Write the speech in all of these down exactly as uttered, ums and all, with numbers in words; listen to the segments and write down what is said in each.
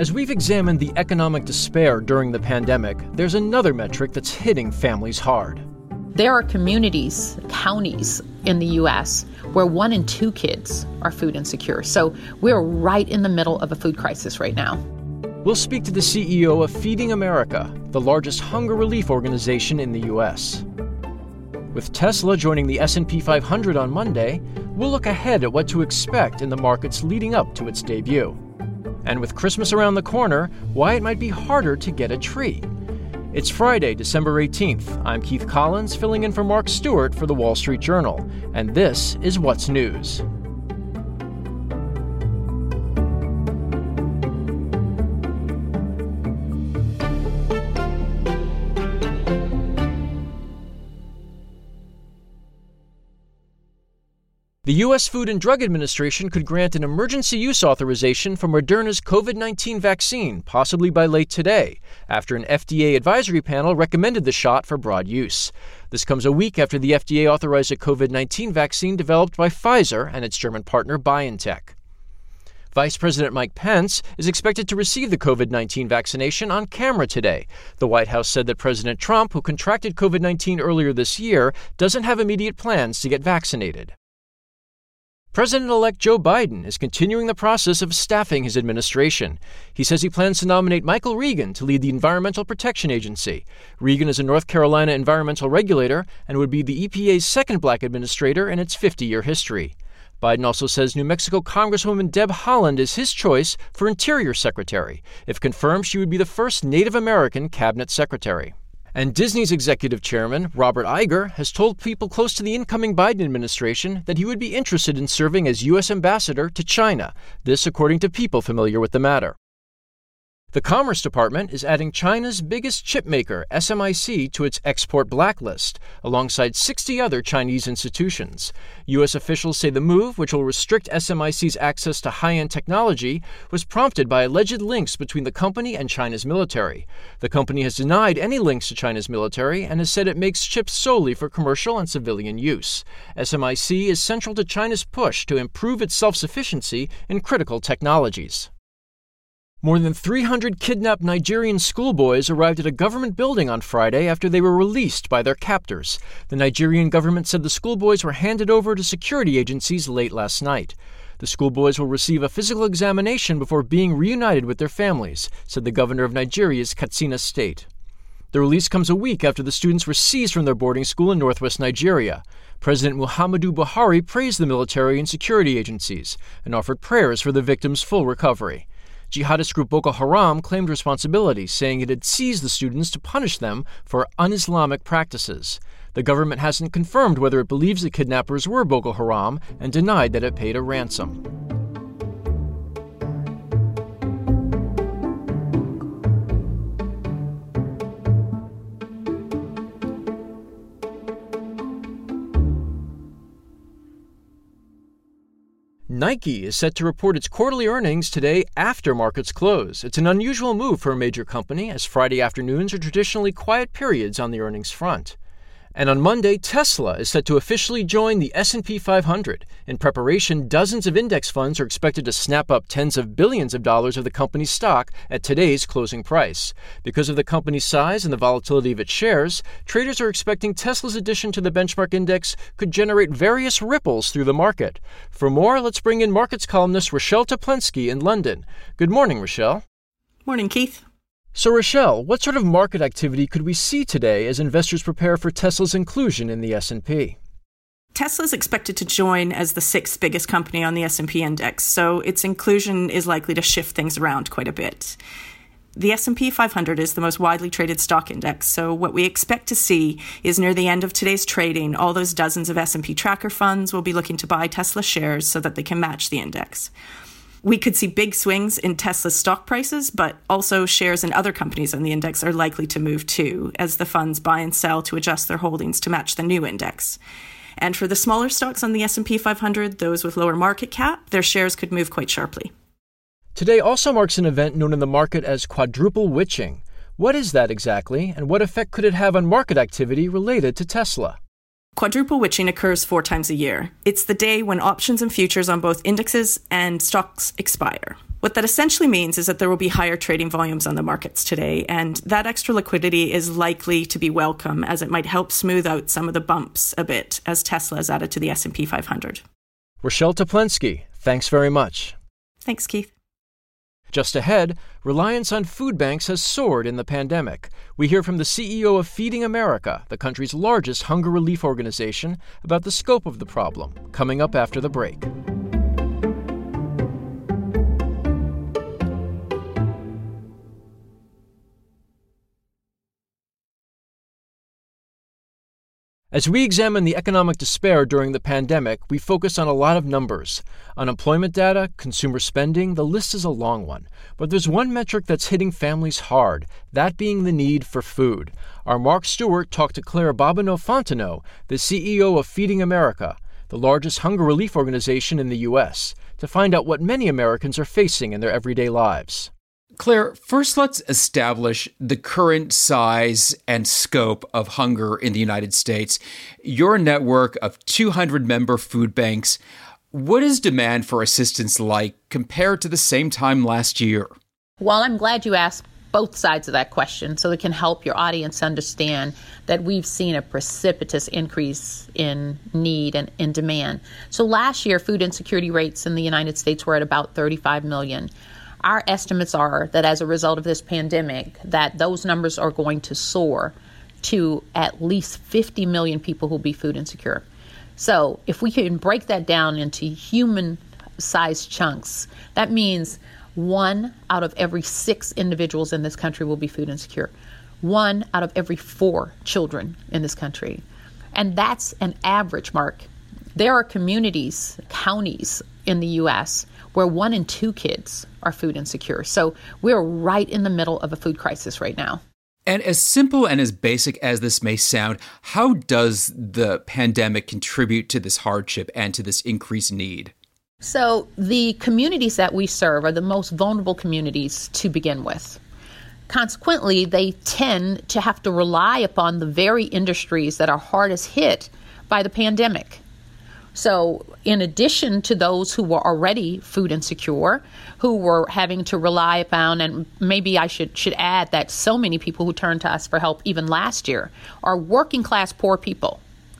As we've examined the economic despair during the pandemic, there's another metric that's hitting families hard. There are communities, counties in the U S where one in two kids are food insecure. So we're right in the middle of a food crisis right now. We'll speak to the C E O of Feeding America, the largest hunger relief organization in the U S. With Tesla joining the S and P five hundred on Monday, we'll look ahead at what to expect in the markets leading up to its debut. And with Christmas around the corner, why it might be harder to get a tree. It's Friday, December eighteenth. I'm Keith Collins, filling in for Mark Stewart for The Wall Street Journal. And this is What's News. The U S Food and Drug Administration could grant an emergency use authorization for Moderna's COVID nineteen vaccine, possibly by late today, after an F D A advisory panel recommended the shot for broad use. This comes a week after the F D A authorized a COVID nineteen vaccine developed by Pfizer and its German partner BioNTech. Vice President Mike Pence is expected to receive the COVID nineteen vaccination on camera today. The White House said that President Trump, who contracted COVID nineteen earlier this year, doesn't have immediate plans to get vaccinated. President-elect Joe Biden is continuing the process of staffing his administration. He says he plans to nominate Michael Regan to lead the Environmental Protection Agency. Regan is a North Carolina environmental regulator and would be the E P A's second black administrator in its fifty-year history. Biden also says New Mexico Congresswoman Deb Haaland is his choice for Interior Secretary. If confirmed, she would be the first Native American cabinet secretary. And Disney's executive chairman, Robert Iger, has told people close to the incoming Biden administration that he would be interested in serving as U S ambassador to China. This, according to people familiar with the matter. The Commerce Department is adding China's biggest chip maker, S M I C, to its export blacklist, alongside sixty other Chinese institutions. U S officials say the move, which will restrict S M I C's access to high-end technology, was prompted by alleged links between the company and China's military. The company has denied any links to China's military and has said it makes chips solely for commercial and civilian use. S M I C is central to China's push to improve its self-sufficiency in critical technologies. More than three hundred kidnapped Nigerian schoolboys arrived at a government building on Friday after they were released by their captors. The Nigerian government said the schoolboys were handed over to security agencies late last night. The schoolboys will receive a physical examination before being reunited with their families, said the governor of Nigeria's Katsina state. The release comes a week after the students were seized from their boarding school in northwest Nigeria. President Muhammadu Buhari praised the military and security agencies and offered prayers for the victims' full recovery. Jihadist group Boko Haram claimed responsibility, saying it had seized the students to punish them for un-Islamic practices. The government hasn't confirmed whether it believes the kidnappers were Boko Haram and denied that it paid a ransom. Nike is set to report its quarterly earnings today after markets close. It's an unusual move for a major company, as Friday afternoons are traditionally quiet periods on the earnings front. And on Monday, Tesla is set to officially join the S and P five hundred. In preparation, dozens of index funds are expected to snap up tens of billions of dollars of the company's stock at today's closing price. Because of the company's size and the volatility of its shares, traders are expecting Tesla's addition to the benchmark index could generate various ripples through the market. For more, let's bring in markets columnist Rochelle Teplensky in London. Good morning, Rochelle. Morning, Keith. So, Rochelle, what sort of market activity could we see today as investors prepare for Tesla's inclusion in the S and P? Tesla is expected to join as the sixth biggest company on the S and P index, so its inclusion is likely to shift things around quite a bit. The S and P five hundred is the most widely traded stock index, so what we expect to see is near the end of today's trading, all those dozens of S and P tracker funds will be looking to buy Tesla shares so that they can match the index. We could see big swings in Tesla's stock prices, but also shares in other companies on the index are likely to move too, as the funds buy and sell to adjust their holdings to match the new index. And for the smaller stocks on the S and P five hundred, those with lower market cap, their shares could move quite sharply. Today also marks an event known in the market as quadruple witching. What is that exactly, and what effect could it have on market activity related to Tesla? Quadruple witching occurs four times a year. It's the day when options and futures on both indexes and stocks expire. What that essentially means is that there will be higher trading volumes on the markets today, and that extra liquidity is likely to be welcome as it might help smooth out some of the bumps a bit as Tesla is added to the S and P five hundred. Rochelle Teplensky, thanks very much. Thanks, Keith. Just ahead, reliance on food banks has soared in the pandemic. We hear from the C E O of Feeding America, the country's largest hunger relief organization, about the scope of the problem, coming up after the break. As we examine the economic despair during the pandemic, we focus on a lot of numbers. Unemployment data, consumer spending, the list is a long one. But there's one metric that's hitting families hard, that being the need for food. Our Mark Stewart talked to Claire Bobino-Fontenot, the C E O of Feeding America, the largest hunger relief organization in the U S, to find out what many Americans are facing in their everyday lives. Claire, first let's establish the current size and scope of hunger in the United States. Your network of two hundred member food banks, what is demand for assistance like compared to the same time last year? Well, I'm glad you asked both sides of that question so it can help your audience understand that we've seen a precipitous increase in need and in demand. So last year, food insecurity rates in the United States were at about thirty-five million. Our estimates are that as a result of this pandemic, that those numbers are going to soar to at least fifty million people who will be food insecure. So if we can break that down into human-sized chunks, that means one out of every six individuals in this country will be food insecure. One out of every four children in this country. And that's an average, Mark. There are communities, counties in the U S where one in two kids are food insecure. So we're right in the middle of a food crisis right now. And as simple and as basic as this may sound, how does the pandemic contribute to this hardship and to this increased need? So the communities that we serve are the most vulnerable communities to begin with. Consequently, they tend to have to rely upon the very industries that are hardest hit by the pandemic. So in addition to those who were already food insecure, who were having to rely upon, and maybe I should should add that so many people who turned to us for help even last year are working class poor people.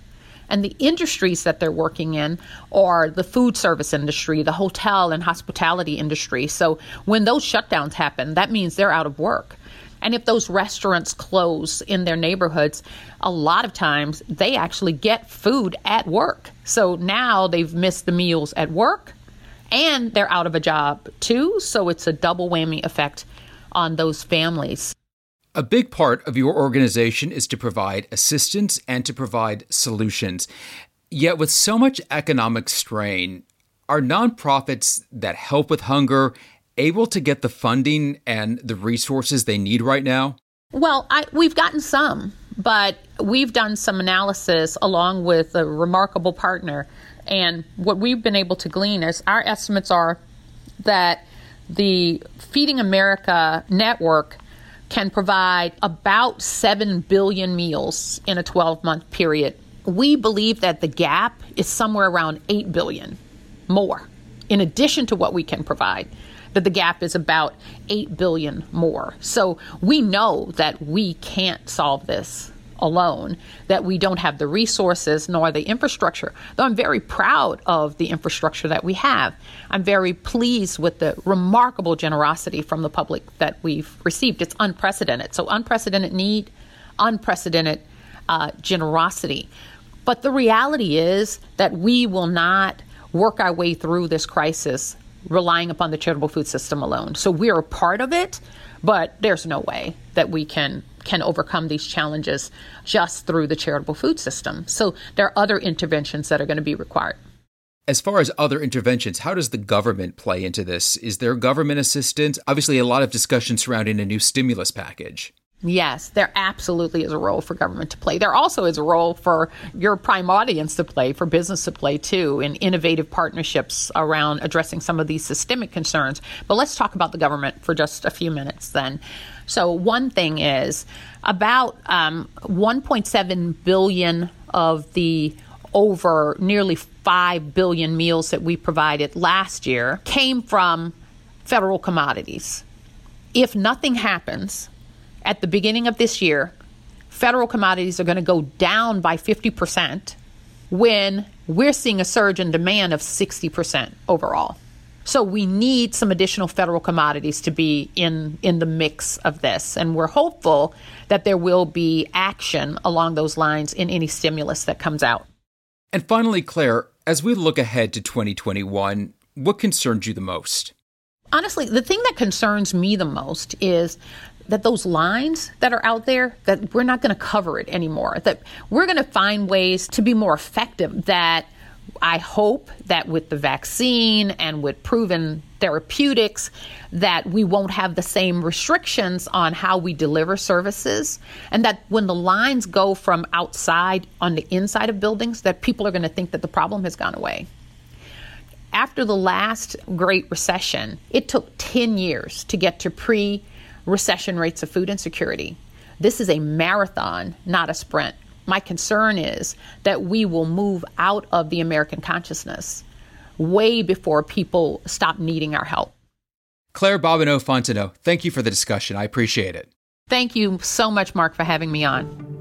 And the industries that they're working in are the food service industry, the hotel and hospitality industry. So when those shutdowns happen, that means they're out of work. And if those restaurants close in their neighborhoods, a lot of times they actually get food at work. So now they've missed the meals at work and they're out of a job too. So it's a double whammy effect on those families. A big part of your organization is to provide assistance and to provide solutions. Yet with so much economic strain, are nonprofits that help with hunger able to get the funding and the resources they need right now? Well, I, we've gotten some, but we've done some analysis along with a remarkable partner. And what we've been able to glean is our estimates are that the Feeding America network can provide about seven billion meals in a twelve-month period. We believe that the gap is somewhere around eight billion more, in addition to what we can provide. That the gap is about eight billion more. So we know that we can't solve this alone, that we don't have the resources nor the infrastructure. Though I'm very proud of the infrastructure that we have. I'm very pleased with the remarkable generosity from the public that we've received. It's unprecedented. So unprecedented need, unprecedented uh, generosity. But the reality is that we will not work our way through this crisis relying upon the charitable food system alone. So we're a part of it, but there's no way that we can can overcome these challenges just through the charitable food system. So there are other interventions that are going to be required. As far as other interventions, how does the government play into this? Is there government assistance? Obviously, a lot of discussion surrounding a new stimulus package. Yes, there absolutely is a role for government to play. There also is a role for your prime audience to play, for business to play too, in innovative partnerships around addressing some of these systemic concerns. But let's talk about the government for just a few minutes then. So one thing is about um, one point seven billion of the over nearly five billion meals that we provided last year came from federal commodities. If nothing happens at the beginning of this year, federal commodities are going to go down by fifty percent when we're seeing a surge in demand of sixty percent overall. So we need some additional federal commodities to be in, in the mix of this. And we're hopeful that there will be action along those lines in any stimulus that comes out. And finally, Claire, as we look ahead to twenty twenty-one, what concerns you the most? Honestly, the thing that concerns me the most is that those lines that are out there, that we're not going to cover it anymore, that we're going to find ways to be more effective, that I hope that with the vaccine and with proven therapeutics, that we won't have the same restrictions on how we deliver services, and that when the lines go from outside on the inside of buildings, that people are going to think that the problem has gone away. After the last Great Recession, it took ten years to get to pre-recession rates of food insecurity. This is a marathon, not a sprint. My concern is that we will move out of the American consciousness way before people stop needing our help. Claire Bobbineau-Fontenot, thank you for the discussion. I appreciate it. Thank you so much, Mark, for having me on.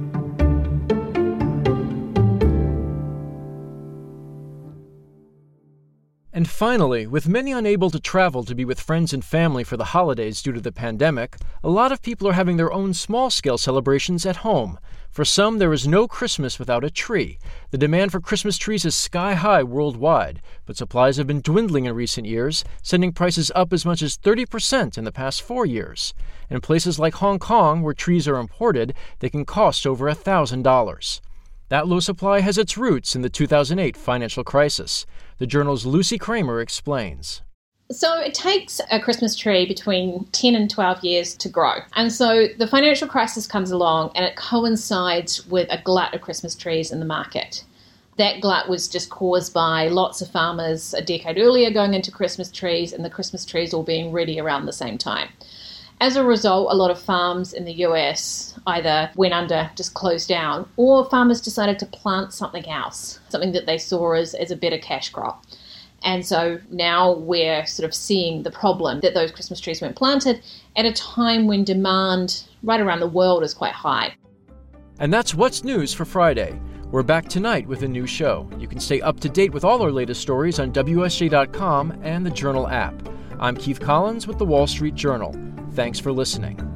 And finally, with many unable to travel to be with friends and family for the holidays due to the pandemic, a lot of people are having their own small-scale celebrations at home. For some, there is no Christmas without a tree. The demand for Christmas trees is sky-high worldwide, but supplies have been dwindling in recent years, sending prices up as much as thirty percent in the past four years. In places like Hong Kong, where trees are imported, they can cost over one thousand dollars. That low supply has its roots in the two thousand eight financial crisis. The Journal's Lucy Kramer explains. So it takes a Christmas tree between ten and twelve years to grow. And so the financial crisis comes along and it coincides with a glut of Christmas trees in the market. That glut was just caused by lots of farmers a decade earlier going into Christmas trees and the Christmas trees all being ready around the same time. As a result, a lot of farms in the U S either went under, just closed down, or farmers decided to plant something else, something that they saw as, as a better cash crop. And so now we're sort of seeing the problem that those Christmas trees weren't planted at a time when demand right around the world is quite high. And that's What's News for Friday. We're back tonight with a new show. You can stay up to date with all our latest stories on W S J dot com and the Journal app. I'm Keith Collins with the Wall Street Journal. Thanks for listening.